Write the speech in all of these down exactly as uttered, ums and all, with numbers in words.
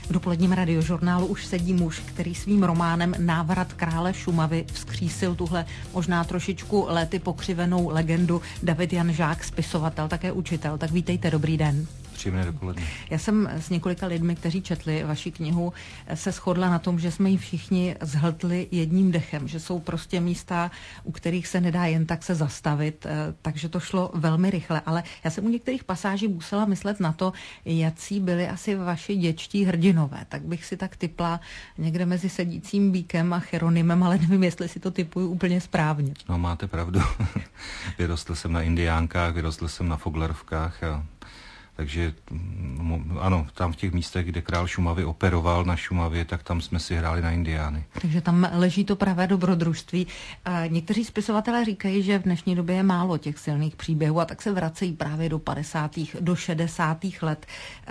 V dopoledním radiožurnálu už sedí muž, který svým románem Návrat krále Šumavy vzkřísil tuhle možná trošičku léty pokřivenou legendu. David Jan Žák, spisovatel, také učitel. Tak vítejte, dobrý den. Příjemné dopoledne. Já jsem s několika lidmi, kteří četli vaši knihu, se shodla na tom, že jsme ji všichni zhltli jedním dechem, že jsou prostě místa, u kterých se nedá jen tak se zastavit, takže to šlo velmi rychle. Ale já jsem u některých pasáží musela myslet na to, jací byli asi vaši děčtí hrdinové. Tak bych si tak tipla někde mezi sedícím býkem a Cheronymem, ale nevím, jestli si to tipuju úplně správně. No, máte pravdu. Vyrostl jsem na indiánkách, vyrostl jsem na foglerovkách a takže ano, tam v těch místech, kde král Šumavy operoval na Šumavě, tak tam jsme si hráli na indiány. Takže tam leží to pravé dobrodružství. Někteří spisovatelé říkají, že v dnešní době je málo těch silných příběhů a tak se vracejí právě do padesátých do šedesátých let.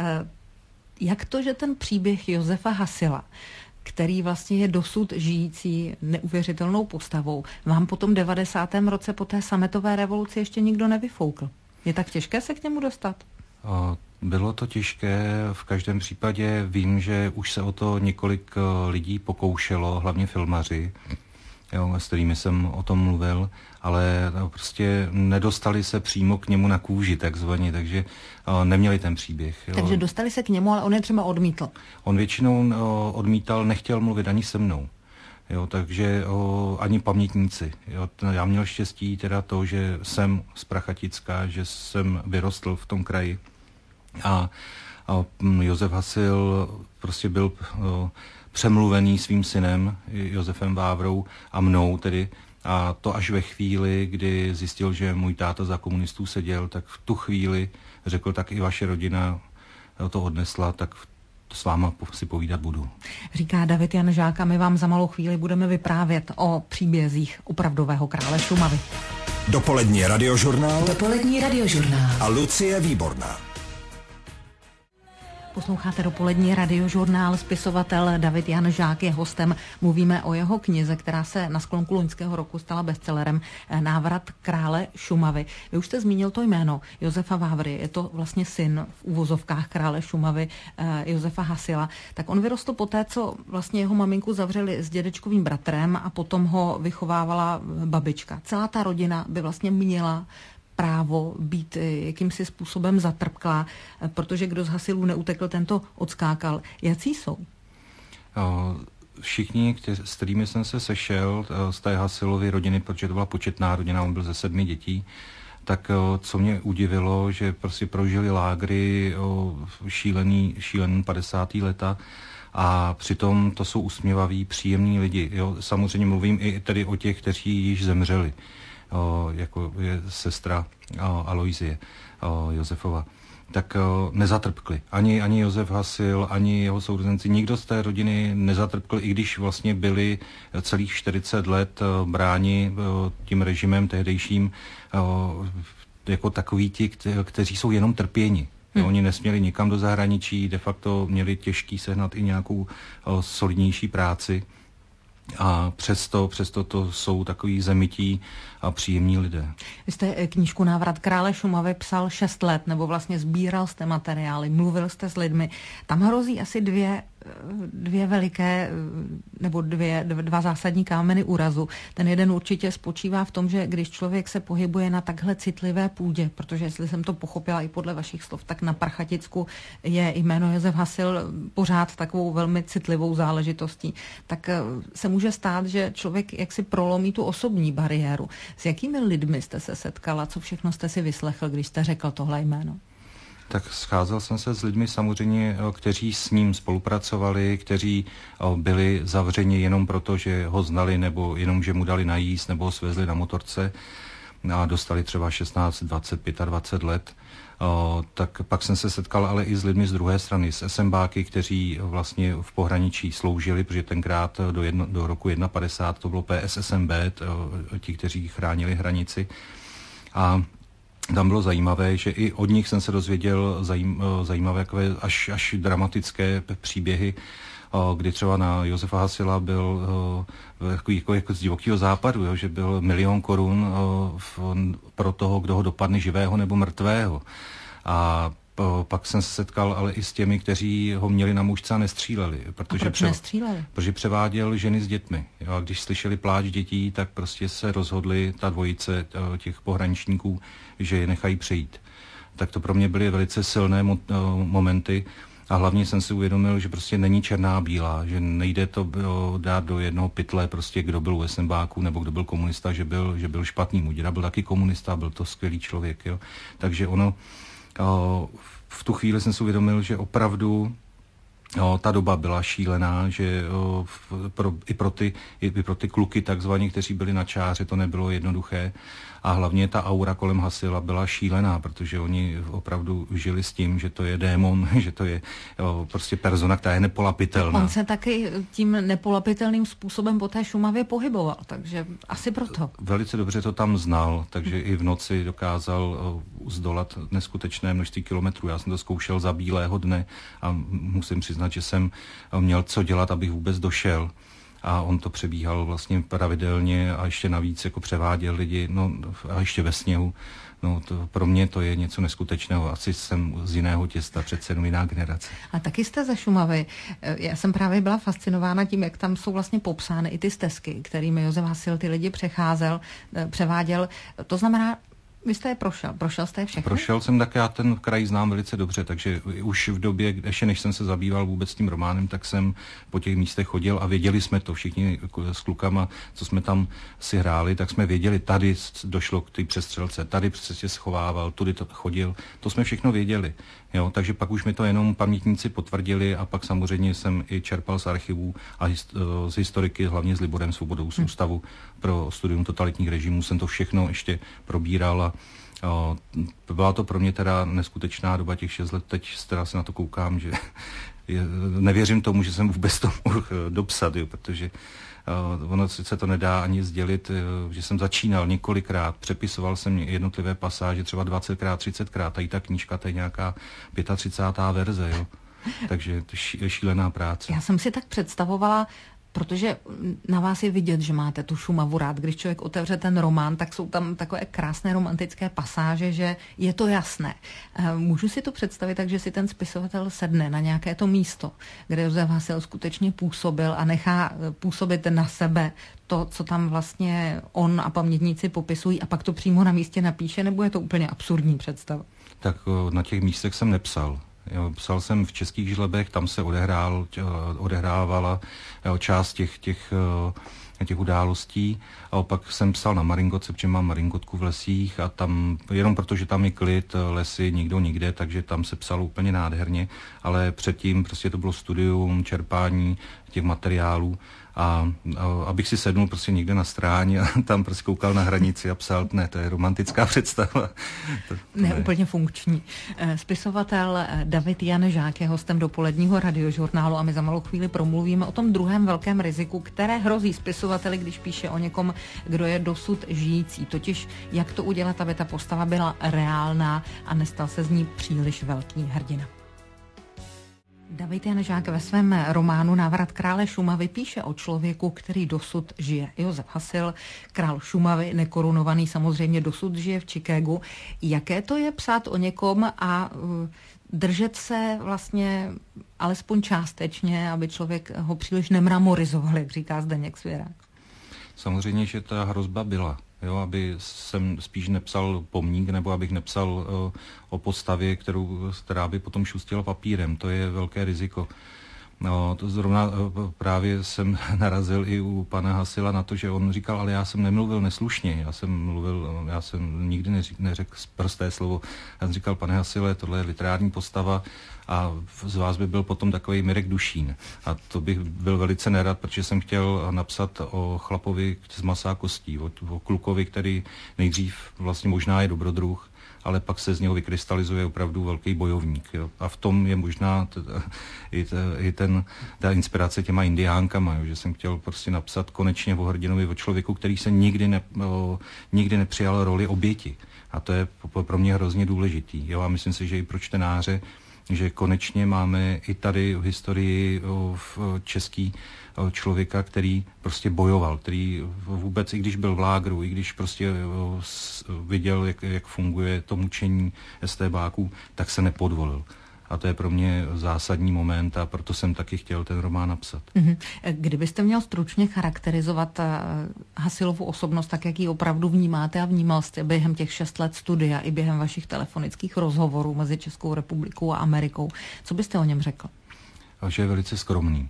Jak to, že ten příběh Josefa Hasila, který vlastně je dosud žijící neuvěřitelnou postavou, vám po tom devadesátém roce po té sametové revoluci ještě nikdo nevyfoukl? Je tak těžké se k němu dostat? Bylo to těžké, v každém případě vím, že už se o to několik lidí pokoušelo, hlavně filmaři, jo, s kterými jsem o tom mluvil, ale prostě nedostali se přímo k němu na kůži takzvaně, takže neměli ten příběh. Jo. Takže dostali se k němu, ale on je třeba odmítl. On většinou odmítal, nechtěl mluvit ani se mnou. Jo, takže o, ani pamětníci. Jo. Já měl štěstí teda to, že jsem z Prachaticka, že jsem vyrostl v tom kraji. A, a Josef Hasil prostě byl o, přemluvený svým synem Josefem Vávrou a mnou tedy. A to až ve chvíli, kdy zjistil, že můj táta za komunistů seděl, tak v tu chvíli řekl, tak i vaše rodina to odnesla, tak v s váma si povídat budu. Říká David Jan Žák a my vám za malou chvíli budeme vyprávět o příbězích opravdového krále Šumavy. Dopolední radiožurnál. Dopolední radiožurnál. A Lucie Výborná. Posloucháte dopolední radiožurnál, spisovatel David Jan Žák je hostem. Mluvíme o jeho knize, která se na sklonku loňského roku stala bestsellerem Návrat krále Šumavy. Vy už jste zmínil to jméno Josefa Vávry, je to vlastně syn v uvozovkách krále Šumavy Josefa Hasila. Tak on vyrostl poté, co vlastně jeho maminku zavřeli s dědečkovým bratrem a potom ho vychovávala babička. Celá ta rodina by vlastně měla právo být jakýmsi způsobem zatrpklá, protože kdo z Hasilů neutekl, tento odskákal. Jací jsou? Všichni, s kterými jsem se sešel z té Hasilovy rodiny, protože to byla početná rodina, on byl ze sedmi dětí, tak co mě udivilo, že prostě prožili lágry šílený, šílený padesátá leta a přitom to jsou usměvaví, příjemní lidi. Jo? Samozřejmě mluvím i tedy o těch, kteří již zemřeli. O, jako je sestra o, Aloisie o, Josefova, tak o, nezatrpkli. Ani, ani Josef Hasil, ani jeho sourozenci, nikdo z té rodiny nezatrpkl, i když vlastně byli celých čtyřicet let o, bráni o, tím režimem tehdejším o, jako takoví ti, kte, kteří jsou jenom trpěni. Hmm. Oni nesměli nikam do zahraničí, de facto měli těžký sehnat i nějakou o, solidnější práci. A přesto, přesto to jsou takový zemití a příjemní lidé. Vy jste knížku Návrat krále Šumavy psal šest let, nebo vlastně sbíral jste materiály, mluvil jste s lidmi. Tam hrozí asi dvě, dvě veliké, nebo dvě, dva zásadní kámeny úrazu. Ten jeden určitě spočívá v tom, že když člověk se pohybuje na takhle citlivé půdě, protože jestli jsem to pochopila i podle vašich slov, tak na Prachaticku je jméno Josef Hasil pořád takovou velmi citlivou záležitostí, tak se může stát, že člověk jaksi prolomí tu osobní bariéru. S jakými lidmi jste se setkala? Co všechno jste si vyslechl, když jste řekl tohle jméno? Tak scházel jsem se s lidmi samozřejmě, kteří s ním spolupracovali, kteří byli zavřeni jenom proto, že ho znali, nebo jenom, že mu dali najíst, nebo ho svezli na motorce a dostali třeba šestnáct, dvacet, dvacet pět let. O, tak pak jsem se setkal ale i s lidmi z druhé strany, s SMBáky, kteří vlastně v pohraničí sloužili, protože tenkrát do, jedno, do roku padesát jedna to bylo P S S M B, to, ti, kteří chránili hranici. A tam bylo zajímavé, že i od nich jsem se dozvěděl zajím, zajímavé takové až, až dramatické příběhy, kdy třeba na Josefa Hasila byl jako, jako, jako z divokého západu, jo, že byl milion korun v, pro toho, kdo ho dopadne živého nebo mrtvého. A Pak jsem se setkal ale i s těmi, kteří ho měli na mužce a nestříleli. Protože a proč pře- nestříleli? Protože převáděl ženy s dětmi. Jo, a když slyšeli pláč dětí, tak prostě se rozhodli, ta dvojice těch pohraničníků, že je nechají přejít. Tak to pro mě byly velice silné mo- momenty. A hlavně jsem si uvědomil, že prostě není černá a bílá, že nejde to o, dát do jednoho pytle, prostě kdo byl u esenbáků nebo kdo byl komunista, že byl, že byl špatný. Můj děda byl taky komunista, byl to skvělý člověk. Jo. Takže ono, o, v tu chvíli jsem si uvědomil, že opravdu o, ta doba byla šílená, že o, pro, i, pro ty, i pro ty kluky takzvaní, kteří byli na čáře, to nebylo jednoduché. A hlavně ta aura kolem Hasila byla šílená, protože oni opravdu žili s tím, že to je démon, že to je jo, prostě persona, která je nepolapitelná. On se taky tím nepolapitelným způsobem po té Šumavě pohyboval, takže asi proto. Velice dobře to tam znal, takže i v noci dokázal zdolat neskutečné množství kilometrů. Já jsem to zkoušel za bílého dne a musím přiznat, že jsem měl co dělat, abych vůbec došel. A on to přebíhal vlastně pravidelně a ještě navíc jako převáděl lidi, no a ještě ve sněhu. No to, pro mě to je něco neskutečného. Asi jsem z jiného těsta, přece jenom jiná generace. A taky jste ze Šumavy. Já jsem právě byla fascinována tím, jak tam jsou vlastně popsány i ty stezky, kterými Josef Hasil ty lidi přecházel, převáděl. To znamená, vy jste je prošel. Prošel jste je všechny? Prošel jsem, tak já ten kraj znám velice dobře, takže už v době, ještě než jsem se zabýval vůbec tím románem, tak jsem po těch místech chodil a věděli jsme to všichni s klukama, co jsme tam si hráli, tak jsme věděli, tady došlo k té přestřelce, tady se schovával, tudy to chodil, to jsme všechno věděli. Jo, takže pak už mi to jenom pamětníci potvrdili a pak samozřejmě jsem i čerpal z archivů a hist- z historiky, hlavně s Liborem Svobodou z Ústavu pro studium totalitních režimů, jsem to všechno ještě probíral a o, byla to pro mě teda neskutečná doba těch šest let, teď teda se na to koukám, že je, nevěřím tomu, že jsem vůbec to mohl dopsat, jo, protože Uh, ono sice to nedá ani sdělit, uh, že jsem začínal několikrát, přepisoval jsem jednotlivé pasáže třeba dvacetkrát, třicetkrát, tady ta knížka, to je nějaká třicátá pátá verze, jo. Takže to je šílená práce. Já jsem si tak představovala, protože na vás je vidět, že máte tu Šumavu rád. Když člověk otevře ten román, tak jsou tam takové krásné romantické pasáže, že je to jasné. Můžu si to představit tak, že si ten spisovatel sedne na nějaké to místo, kde Josef Hasil skutečně působil a nechá působit na sebe to, co tam vlastně on a pamětníci popisují a pak to přímo na místě napíše, nebo je to úplně absurdní představa? Tak na těch místech jsem nepsal. Jo, psal jsem v Českých Žlebech, tam se odehrál, odehrávala část těch, těch, těch událostí a opak jsem psal na Maringotce, protože mám Maringotku v lesích a tam, jenom protože tam je klid, lesy, nikdo nikde, takže tam se psalo úplně nádherně, ale předtím prostě to bylo studium, čerpání těch materiálů a, a abych si sednul prostě někde na stráni a tam prostě koukal na hranici a psal, ne, to je romantická představa. To, to ne, ne, úplně funkční. Spisovatel David Jan Žák je hostem dopoledního radiožurnálu a my za malou chvíli promluvíme o tom druhém velkém riziku, které hrozí spisovateli, když píše o někom, kdo je dosud žijící. Totiž, jak to udělat, aby ta postava byla reálná a nestal se z ní příliš velký hrdina. David Jan Žák ve svém románu Návrat krále Šumavy píše o člověku, který dosud žije. Josef Hasil, král Šumavy, nekorunovaný, samozřejmě dosud žije v Chicagu. Jaké to je psát o někom a držet se vlastně alespoň částečně, aby člověk ho příliš nemramorizoval, jak říká Zdeněk Svěrák? Samozřejmě, že ta hrozba byla. Jo, aby jsem spíš nepsal pomník, nebo abych nepsal uh, o postavě, kterou, která by potom šustila papírem. To je velké riziko. No, to zrovna uh, právě jsem narazil i u pana Hasila na to, že on říkal, ale já jsem nemluvil neslušně, já jsem mluvil, já jsem nikdy neřek, neřekl prosté slovo. Já jsem říkal, pane Hasile, tohle je literární postava a z vás by byl potom takový Mirek Dušín. A to bych byl velice nerad, protože jsem chtěl napsat o chlapovi z masa a kostí, o, o klukovi, který nejdřív vlastně možná je dobrodruh, ale pak se z něho vykrystalizuje opravdu velký bojovník. Jo. A v tom je možná t, i, t, i ten, ta inspirace těma indiánkama, jo, že jsem chtěl prostě napsat konečně o hrdinovi, o člověku, který se nikdy, ne, o, nikdy nepřijal roli oběti. A to je pro mě hrozně důležitý. Jo. A myslím si, že i pro čtenáře že konečně máme i tady v historii v český člověka, který prostě bojoval, který vůbec, i když byl v lágru, i když prostě viděl, jak, jak funguje to mučení estébáků, tak se nepodvolil. A to je pro mě zásadní moment a proto jsem taky chtěl ten román napsat. Mm-hmm. Kdybyste měl stručně charakterizovat Hasilovu osobnost tak, jak ji opravdu vnímáte a vnímal jste během těch šest let studia i během vašich telefonických rozhovorů mezi Českou republikou a Amerikou, co byste o něm řekl? Že je velice skromný.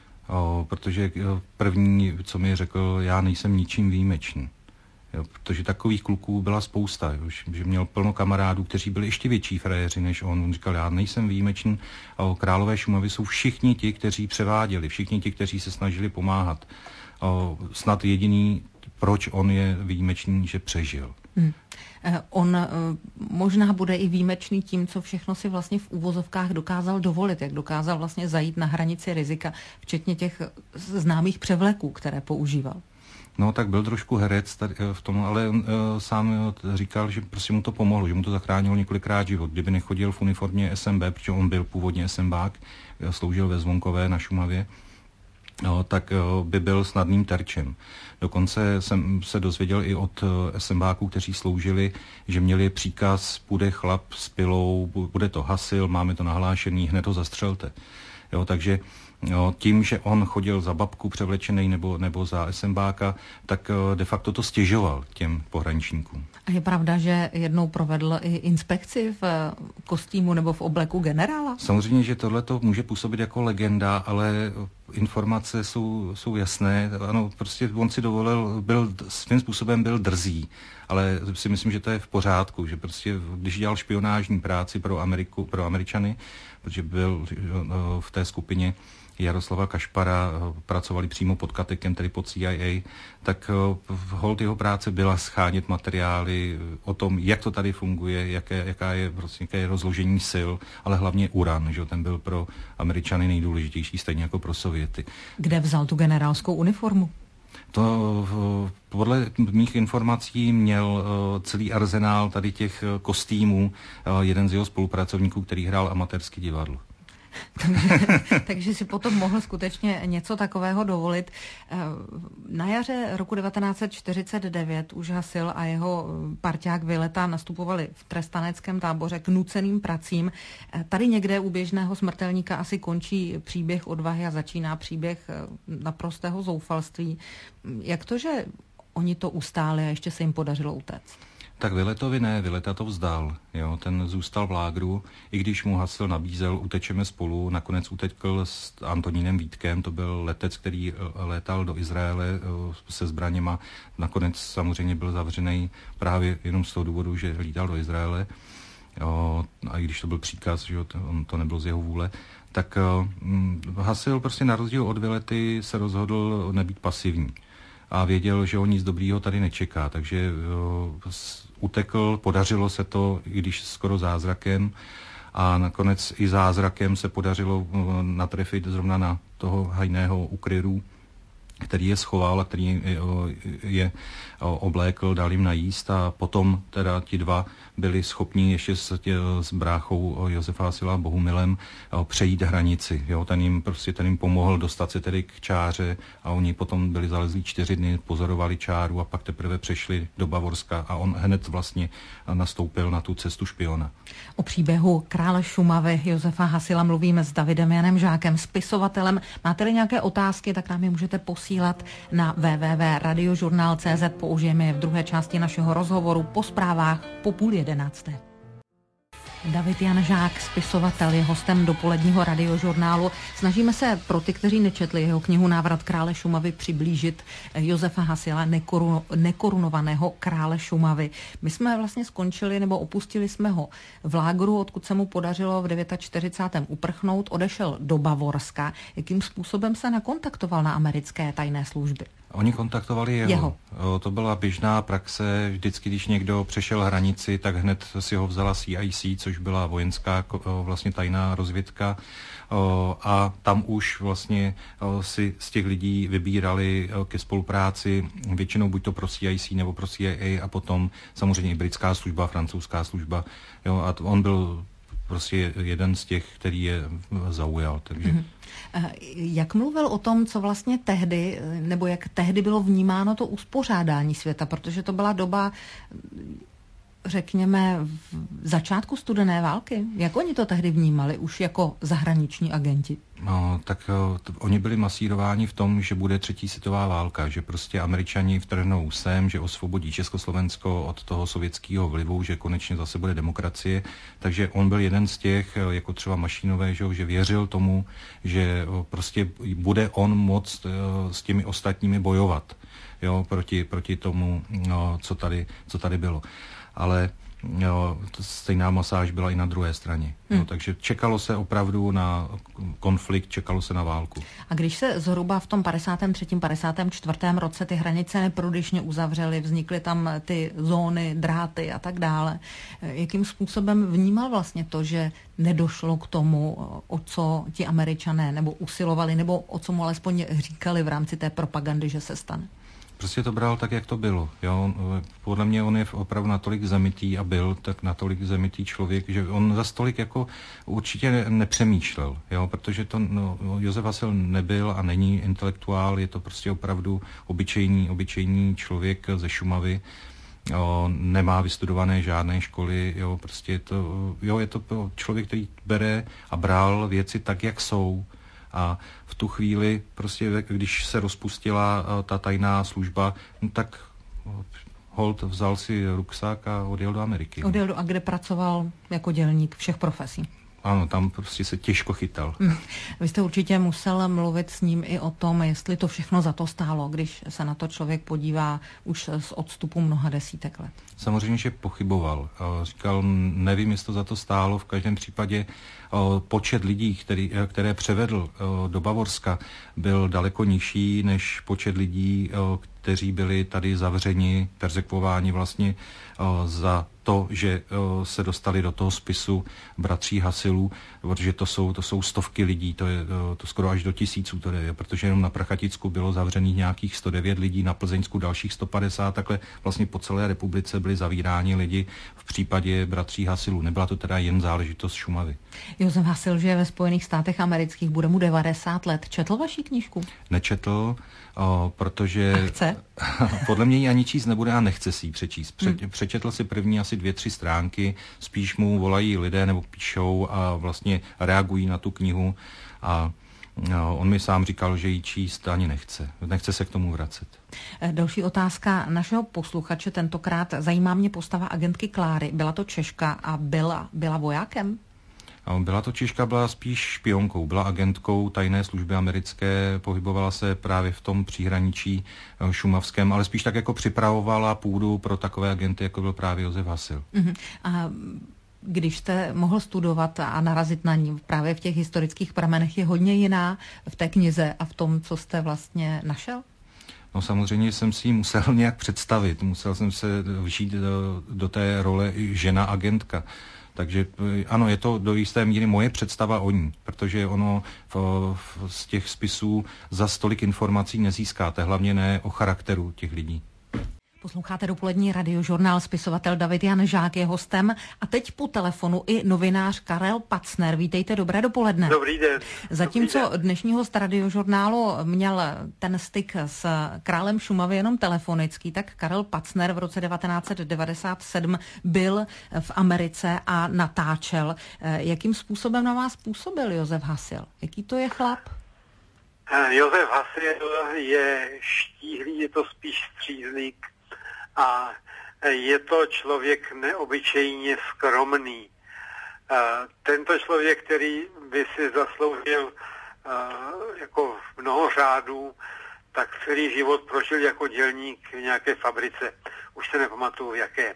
O, protože první, co mi řekl, já nejsem ničím výjimečný. Jo, protože takových kluků byla spousta, jo, že měl plno kamarádů, kteří byli ještě větší frajeři než on. On říkal, já nejsem výjimečný. O, Králové Šumavy jsou všichni ti, kteří převáděli, všichni ti, kteří se snažili pomáhat. O, snad jediný, proč on je výjimečný, že přežil. Hmm. On možná bude i výjimečný tím, co všechno si vlastně v úvozovkách dokázal dovolit, jak dokázal vlastně zajít na hranici rizika, včetně těch známých převleků, které používal. No, tak byl trošku herec tady v tom, ale on uh, sám říkal, že prostě mu to pomohlo, že mu to zachránilo několikrát život. Kdyby nechodil v uniformě S M B, protože on byl původně SMBák, sloužil ve Zvonkové na Šumavě, no, tak uh, by byl snadným terčem. Dokonce jsem se dozvěděl i od uh, SMBáků, kteří sloužili, že měli příkaz, půjde chlap s pilou, bude to hasil, máme to nahlášený, hned ho zastřelte. Jo, takže jo, tím, že on chodil za babku převlečený nebo, nebo za SMBáka, tak de facto to stěžoval těm pohraničníkům. A je pravda, že jednou provedl i inspekci v kostýmu nebo v obleku generála? Samozřejmě, že tohle to může působit jako legenda, ale informace jsou, jsou jasné. Ano, prostě on si dovolil, byl, svým způsobem byl drzý, ale si myslím, že to je v pořádku, že prostě, když dělal špionážní práci pro Ameriku, pro Američany, protože byl v té skupině Jaroslava Kašpara, pracovali přímo pod Katekem, tedy pod C I A, tak holt jeho práce byla schánět materiály o tom, jak to tady funguje, jaké, jaká je, prostě, jaké je rozložení sil, ale hlavně uran, že ten byl pro Američany nejdůležitější, stejně jako pro Sověty. Kde vzal tu generálskou uniformu? To podle mých informací měl celý arzenál tady těch kostýmů jeden z jeho spolupracovníků, který hrál amatérský divadlo. takže, takže si potom mohl skutečně něco takového dovolit. Na jaře roku devatenáct set čtyřicet devět už Hasil a jeho parťák Vyleta nastupovali v trestaneckém táboře k nuceným pracím. Tady někde u běžného smrtelníka asi končí příběh odvahy a začíná příběh naprostého zoufalství. Jak to, že oni to ustáli a ještě se jim podařilo utéct? Tak Vyletovi ne, Vyleta to vzdal. Jo, ten zůstal v lágru, i když mu Hasil nabízel, utečeme spolu, nakonec utekl s Antonínem Vítkem, to byl letec, který létal do Izraele se zbraněma, nakonec samozřejmě byl zavřený právě jenom z toho důvodu, že lítal do Izraele, jo, a i když to byl příkaz, že to, to nebylo z jeho vůle, tak hm, Hasil prostě na rozdíl od Vylety se rozhodl nebýt pasivní. A věděl, že ho nic dobrýho tady nečeká, takže jo, utekl, podařilo se to, i když skoro zázrakem, a nakonec i zázrakem se podařilo natrefit zrovna na toho hajného ukryru, který je schoval a který je oblékl, dal jim najíst a potom teda ti dva byli schopni ještě s, tě, s bráchou Josefa Hasila Bohumilem přejít hranici. Jo, ten jim prostě ten jim pomohl dostat se tedy k čáře a oni potom byli zalezlí čtyři dny, pozorovali čáru a pak teprve přešli do Bavorska a on hned vlastně nastoupil na tu cestu špiona. O příběhu krále Šumavy Josefa Hasila mluvíme s Davidem Janem Žákem, spisovatelem. Máte-li nějaké otázky, tak nám je můžete posílat na w w w tečka radiožurnál tečka c z. Použijeme je v druhé části našeho rozhovoru po zprávách po půl jedenácté. David Jan Žák, spisovatel, je hostem dopoledního radiožurnálu. Snažíme se pro ty, kteří nečetli jeho knihu Návrat krále Šumavy, přiblížit Josefa Hasila, nekorun, nekorunovaného krále Šumavy. My jsme vlastně skončili, nebo opustili jsme ho v lágru, odkud se mu podařilo v čtyřicátém devátém uprchnout, odešel do Bavorska. Jakým způsobem se nakontaktoval na americké tajné služby? Oni kontaktovali jeho. jeho. To byla běžná praxe. Vždycky, když někdo přešel hranici, tak hned si ho vzala C I C, což byla vojenská vlastně tajná rozvědka. A tam už vlastně si z těch lidí vybírali ke spolupráci většinou buď to pro C I C nebo pro C I A a potom samozřejmě i britská služba, francouzská služba. Jo, a on byl prostě jeden z těch, který je zaujal. Takže... Mm-hmm. Jak mluvil o tom, co vlastně tehdy, nebo jak tehdy bylo vnímáno to uspořádání světa, protože to byla doba, řekněme, v začátku studené války. Jak oni to tehdy vnímali už jako zahraniční agenti? No, tak to, oni byli masírováni v tom, že bude třetí světová válka, že prostě Američani vtrhnou sem, že osvobodí Československo od toho sovětského vlivu, že konečně zase bude demokracie. Takže on byl jeden z těch, jako třeba Mašínové, že, že věřil tomu, že prostě bude on moct s těmi ostatními bojovat, jo, proti, proti tomu, no, co tady, co tady bylo. Ale jo, stejná masáž byla i na druhé straně. Hmm. Jo, takže čekalo se opravdu na konflikt, čekalo se na válku. A když se zhruba v tom padesátém třetím padesátém čtvrtém roce ty hranice neprůdyšně uzavřely, vznikly tam ty zóny, dráty a tak dále, jakým způsobem vnímal vlastně to, že nedošlo k tomu, o co ti Američané nebo usilovali, nebo o co mu alespoň říkali v rámci té propagandy, že se stane? Prostě to bral tak, jak to bylo. Jo? Podle mě on je opravdu natolik zemitý a byl tak natolik zemitý člověk, že on za stolik jako určitě nepřemýšlel, jo? Protože to no, Josef Hasil nebyl a není intelektuál, je to prostě opravdu obyčejný, obyčejný člověk ze Šumavy. Jo, nemá vystudované žádné školy, jo, prostě je to, jo, je to člověk, který bere a bral věci tak, jak jsou. A v tu chvíli, prostě, když se rozpustila ta tajná služba, no tak holt vzal si ruksak a odjel do Ameriky. Odjel do, a kde pracoval jako dělník všech profesí? Ano, tam prostě se těžko chytal. Hmm. Vy jste určitě musel mluvit s ním i o tom, jestli to všechno za to stálo, když se na to člověk podívá už z odstupu mnoha desítek let. Samozřejmě, že pochyboval. Říkal, nevím, jestli to za to stálo. V každém případě počet lidí, který, které převedl do Bavorska, byl daleko nižší než počet lidí, kteří byli tady zavřeni, perzekvováni vlastně za to, že se dostali do toho spisu bratří Hasilů, protože to jsou, to jsou stovky lidí, to je to skoro až do tisíců, to je, protože jenom na Prachaticku bylo zavřených nějakých sto devět lidí, na Plzeňsku dalších sto padesát, takhle vlastně po celé republice byli zavíráni lidi v případě bratří Hasilů. Nebyla to teda jen záležitost Šumavy. Josef Hasil žije ve Spojených státech amerických, bude mu devadesát let. Četl vaši knížku? Nečetl, o, protože... A chce? Podle mě ji ani číst nebude a nechce si ji přečíst. Pře- hmm. Přečetl si první asi dvě, tři stránky, spíš mu volají lidé nebo píšou a vlastně reagují na tu knihu a no, on mi sám říkal, že ji číst ani nechce. Nechce se k tomu vracet. Další otázka našeho posluchače, tentokrát zajímá mě postava agentky Kláry. Byla to Češka a byla, byla vojákem? Byla to Češka, byla spíš špionkou, byla agentkou tajné služby americké, pohybovala se právě v tom příhraničí šumavském, ale spíš tak jako připravovala půdu pro takové agenty, jako byl právě Josef Hasil. Uh-huh. A když jste mohl studovat a narazit na ní právě v těch historických pramenech, je hodně jiná v té knize a v tom, co jste vlastně našel? No samozřejmě jsem si ji musel nějak představit, musel jsem se vžít do, do té role žena agentka. Takže ano, je to do jisté míry moje představa o ní, protože ono v, v, z těch spisů za stolik informací nezískáte, hlavně ne o charakteru těch lidí. Posloucháte dopolední radiožurnál, spisovatel David Jan Žák je hostem a teď po telefonu i novinář Karel Pacner. Vítejte, dobré dopoledne. Dobrý den. Zatímco Dobrý den. dnešní host radiožurnálu měl ten styk s králem Šumavy jenom telefonický, tak Karel Pacner v roce devatenáct set devadesát sedm byl v Americe a natáčel. Jakým způsobem na vás působil Josef Hasil? Jaký to je chlap? Josef Hasil je štíhlý, je to spíš střízlík a je to člověk neobyčejně skromný. Tento člověk, který by si zasloužil jako mnoho řádů, tak celý život prožil jako dělník v nějaké fabrice. Už se nepamatuju v jaké.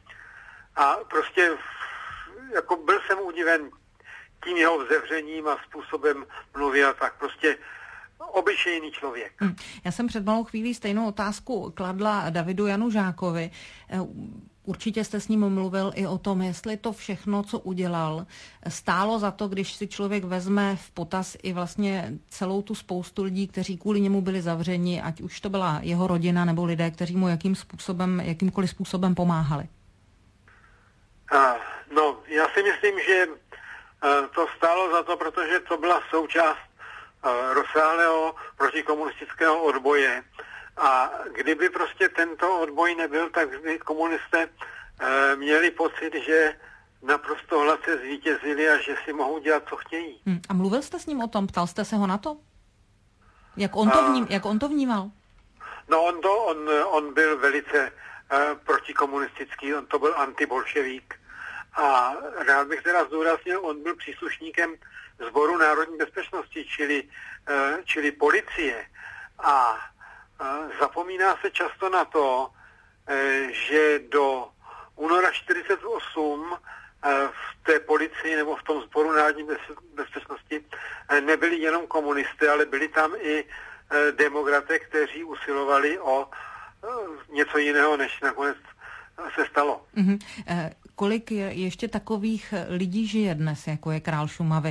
A prostě jako byl jsem udiven tím jeho vzevřením a způsobem mluvil, tak prostě obyčejný člověk. Já jsem před malou chvílí stejnou otázku kladla Davidu Janu Žákovi. Určitě jste s ním mluvil i o tom, jestli to všechno, co udělal, stálo za to, když si člověk vezme v potaz i vlastně celou tu spoustu lidí, kteří kvůli němu byli zavřeni, ať už to byla jeho rodina nebo lidé, kteří mu jakým způsobem, jakýmkoliv způsobem pomáhali. A, no, já si myslím, že to stálo za to, protože to byla součást rozsáhlého protikomunistického odboje. A kdyby prostě tento odboj nebyl, tak by komunisté měli pocit, že naprosto hladce zvítězili a že si mohou dělat, co chtějí. Hmm. A mluvil jste s ním o tom? Ptal jste se ho na to? Jak on to, vním, jak on to vnímal? No on, to, on, on byl velice uh, protikomunistický, on to byl antibolševík. A rád bych teda zdůraznil, on byl příslušníkem Sboru národní bezpečnosti, čili, uh, čili policie. A uh, zapomíná se často na to, uh, že do února čtyřicet osm uh, v té policii nebo v tom Sboru národní bezpečnosti uh, nebyli jenom komunisté, ale byli tam i uh, demokraté, kteří usilovali o uh, něco jiného, než nakonec se stalo. Mm-hmm. Uh, kolik je ještě takových lidí žije dnes, jako je král Šumavy?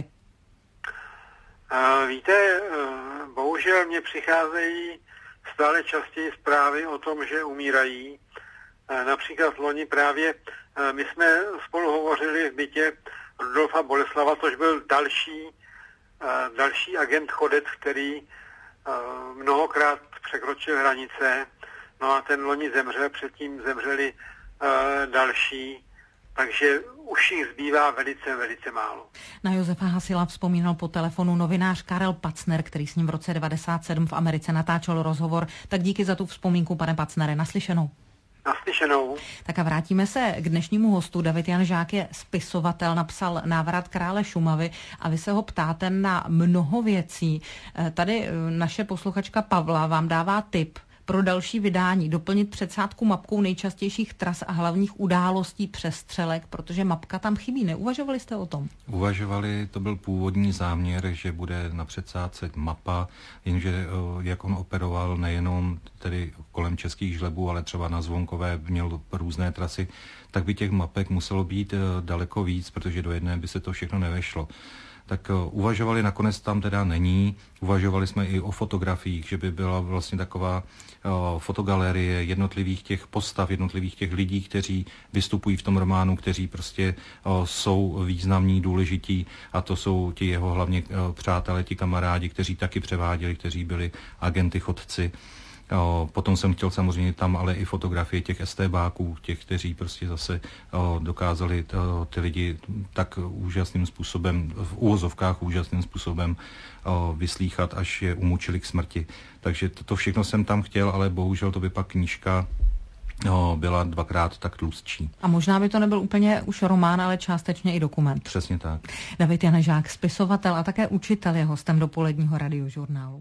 Uh, víte, uh, bohužel mě přicházejí stále častěji zprávy o tom, že umírají. Uh, například loni právě uh, my jsme spolu hovořili v bytě Rudolfa Boleslava, což byl další, uh, další agent chodec, který uh, mnohokrát překročil hranice. No a ten loni zemřel, předtím zemřeli uh, další. Takže už jich zbývá velice, velice málo. Na Josefa Hasila vzpomínal po telefonu novinář Karel Pacner, který s ním v roce devadesát sedm v Americe natáčel rozhovor. Tak díky za tu vzpomínku, pane Pacnere, naslyšenou. Naslyšenou. Tak a vrátíme se k dnešnímu hostu. David Jan Žák je spisovatel, napsal Návrat krále Šumavy a vy se ho ptáte na mnoho věcí. Tady naše posluchačka Pavla vám dává tip pro další vydání, doplnit předsádku mapkou nejčastějších tras a hlavních událostí přestřelek, protože mapka tam chybí. Neuvažovali jste o tom? Uvažovali, to byl původní záměr, že bude na předsádce mapa, jenže jak on operoval nejenom tedy kolem českých žlebů, ale třeba na Zvonkové měl různé trasy, tak by těch mapek muselo být daleko víc, protože do jedné by se to všechno nevešlo. Tak uh, uvažovali, nakonec tam teda není. Uvažovali jsme i o fotografiích, že by byla vlastně taková uh, fotogalerie jednotlivých těch postav, jednotlivých těch lidí, kteří vystupují v tom románu, kteří prostě uh, jsou významní, důležití, a to jsou ti jeho hlavně uh, přátelé, ti kamarádi, kteří taky převáděli, kteří byli agenty chodci. O, potom jsem chtěl samozřejmě tam ale i fotografie těch estébáků, těch, kteří prostě zase o, dokázali o, ty lidi tak úžasným způsobem, v úvozovkách úžasným způsobem o, vyslýchat, až je umučili k smrti. Takže to, to všechno jsem tam chtěl, ale bohužel to by pak knížka o, byla dvakrát tak tlustší. A možná by to nebyl úplně už román, ale částečně i dokument. Přesně tak. David Jan Žák, spisovatel a také učitel, je hostem dopoledního radiožurnálu.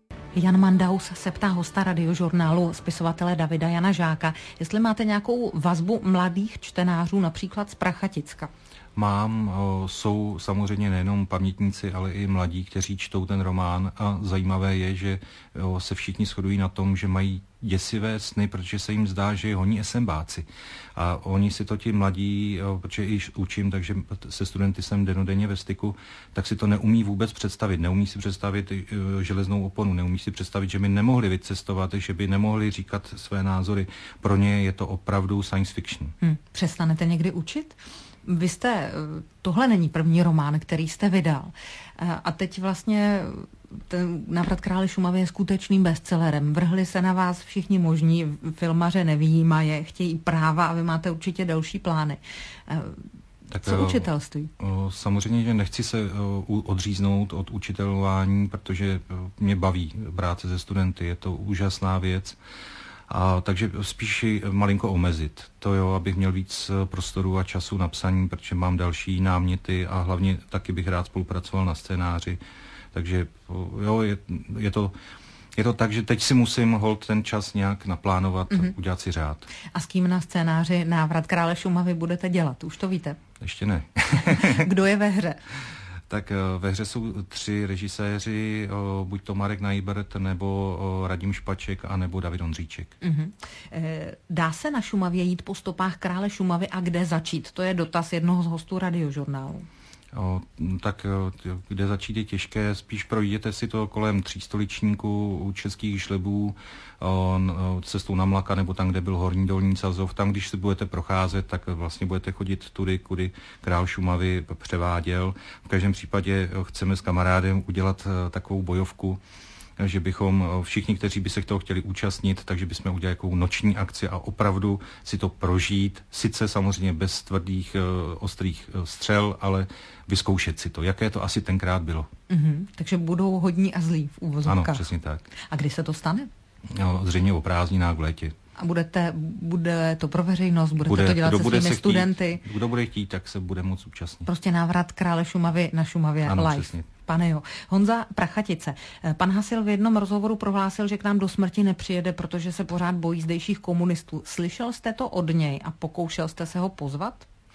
Jan Mandaus se ptá hosta radiožurnálu, spisovatele Davida Jana Žáka, jestli máte nějakou vazbu mladých čtenářů, například z Prachaticka. Mám, jsou samozřejmě nejenom pamětníci, ale i mladí, kteří čtou ten román, a zajímavé je, že se všichni shodují na tom, že mají děsivé sny, protože se jim zdá, že je honí esembáci. A oni si to ti mladí, protože i učím, takže se studenty jsem denodenně ve styku, tak si to neumí vůbec představit. Neumí si představit železnou oponu, neumí si představit, že by nemohli vycestovat, že by nemohli říkat své názory. Pro ně je to opravdu science fiction. Hmm. Přestanete někdy učit? Vy jste, tohle není první román, který jste vydal. A teď vlastně ten Návrat krále Šumavy je skutečným bestsellerem. Vrhli se na vás všichni možní, filmaře nevyjímaje, chtějí práva a vy máte určitě další plány. Tak co učitelství? Samozřejmě, že nechci se odříznout od učitelování, protože mě baví práce se studenty, je to úžasná věc. A takže spíš malinko omezit. To jo, abych měl víc prostoru a času na psaní, protože mám další náměty a hlavně taky bych rád spolupracoval na scénáři. Takže jo, je, je to... Je to tak, že teď si musím holt ten čas nějak naplánovat, mm-hmm. udělat si řád. A s kým na scénáři Návrat krále Šumavy budete dělat? Už to víte? Ještě ne. Kdo je ve hře? Tak ve hře jsou tři režiséři, buď to Marek Najbert, nebo Radim Špaček, a nebo David Ondříček. Mm-hmm. Dá se na Šumavě jít po stopách krále Šumavy a kde začít? To je dotaz jednoho z hostů radiožurnálu. O, tak kde začít je těžké, spíš projděte si to kolem třístoličníku u českých žlebů, o, o, cestou na Mlaka nebo tam, kde byl Horní Dolní Sazov. Tam, když se budete procházet, tak vlastně budete chodit tudy, kudy král Šumavy převáděl. V každém případě chceme s kamarádem udělat takovou bojovku, že bychom všichni, kteří by se toho chtěli účastnit, takže bychom udělali jakou noční akci a opravdu si to prožít, sice samozřejmě bez tvrdých, ostrých střel, ale vyzkoušet si to, jaké to asi tenkrát bylo. Mm-hmm. Takže budou hodní a zlí v uvozovkách. Ano, přesně tak. A kdy se to stane? No, zřejmě o prázdninách v létě. A budete, bude to pro veřejnost, budete bude, to dělat se svými se studenty? Chtít, kdo bude chtít, tak se bude moct účastnit. Prostě návrat krále Šumavy na Šumavě ano, live. Přesně. Pane jo. Honza Prachatice. Pan Hasil v jednom rozhovoru prohlásil, že k nám do smrti nepřijede, protože se pořád bojí zdejších komunistů. Slyšel jste to od něj a pokoušel jste se ho pozvat?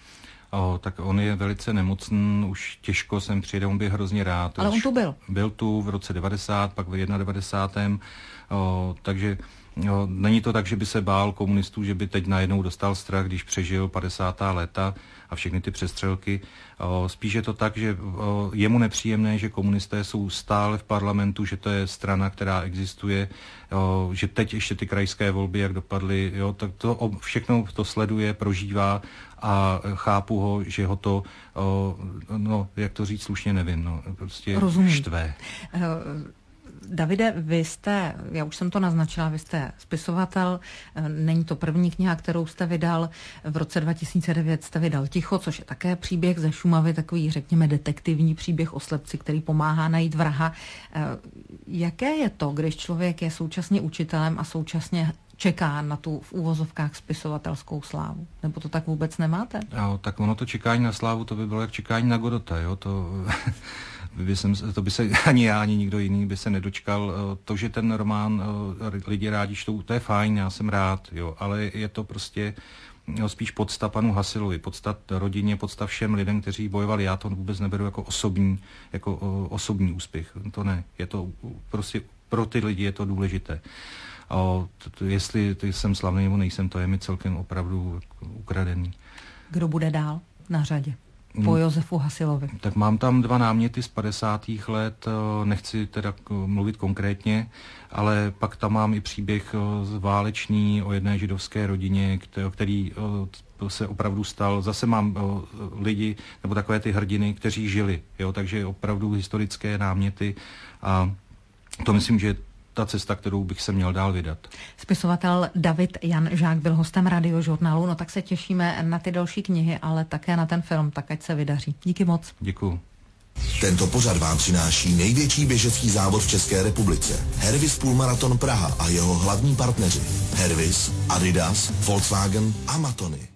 O, tak on je velice nemocný, už těžko sem přijede, on by hrozně rád. Ale on tu byl. Byl tu v roce devadesát, pak v devadesátém prvním O, takže o, není to tak, že by se bál komunistů, že by teď najednou dostal strach, když přežil padesátá léta a všechny ty přestřelky. O, spíš je to tak, že o, je mu nepříjemné, že komunisté jsou stále v parlamentu, že to je strana, která existuje, o, že teď ještě ty krajské volby, jak dopadly, jo, tak to o, všechno to sleduje, prožívá a chápu ho, že ho to, o, no, jak to říct slušně, nevím, no, prostě Rozumím. štve. Uh... Davide, vy jste, já už jsem to naznačila, vy jste spisovatel, není to první kniha, kterou jste vydal, v roce dva tisíce devět jste vydal Ticho, což je také příběh ze Šumavy, takový, řekněme, detektivní příběh o slepci, který pomáhá najít vraha. Jaké je to, když člověk je současně učitelem a současně čeká na tu v úvozovkách spisovatelskou slávu? Nebo to tak vůbec nemáte? Jo, tak ono to čekání na slávu, to by bylo jak čekání na Godota, jo, to... By jsem, to by se ani já, ani nikdo jiný by se nedočkal. To, že ten román lidi rádi čtou, to je fajn, já jsem rád, jo, ale je to prostě jo, spíš podsta panu Hasilovi, podsta rodině, podsta všem lidem, kteří bojovali. Já to vůbec neberu jako osobní, jako osobní úspěch. To ne, je to prostě pro ty lidi je to důležité. A to, jestli jsem slavný nebo nejsem, to je mi celkem opravdu ukradený. Kdo bude dál na řadě po Josefu Hasilovi? Tak mám tam dva náměty z padesátých let, nechci teda mluvit konkrétně, ale pak tam mám i příběh válečný o jedné židovské rodině, který se opravdu stal. Zase mám lidi, nebo takové ty hrdiny, kteří žili, jo, takže opravdu historické náměty a to myslím, že ta cesta, kterou bych se měl dál vydat. Spisovatel David Jan Žák byl hostem Radiožurnálu, no tak se těšíme na ty další knihy, ale také na ten film, tak ať se vydaří. Díky moc. Děkuju. Tento pořad vám přináší největší běžecký závod v České republice. Hervis Půlmaraton Praha a jeho hlavní partneři. Hervis, Adidas, Volkswagen a Matony.